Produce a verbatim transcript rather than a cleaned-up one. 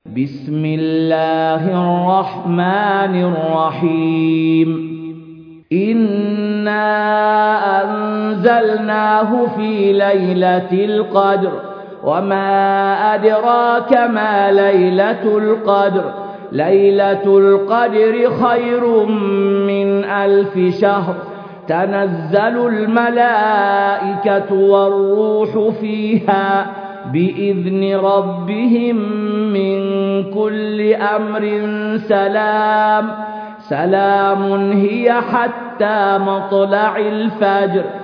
بسم الله الرحمن الرحيم إنا أنزلناه في ليلة القدر وما أدراك ما ليلة القدر ليلة القدر خير من ألف شهر تنزل الملائكة والروح فيها بإذن ربهم من كل أمر سلام سلام هي حتى مطلع الفجر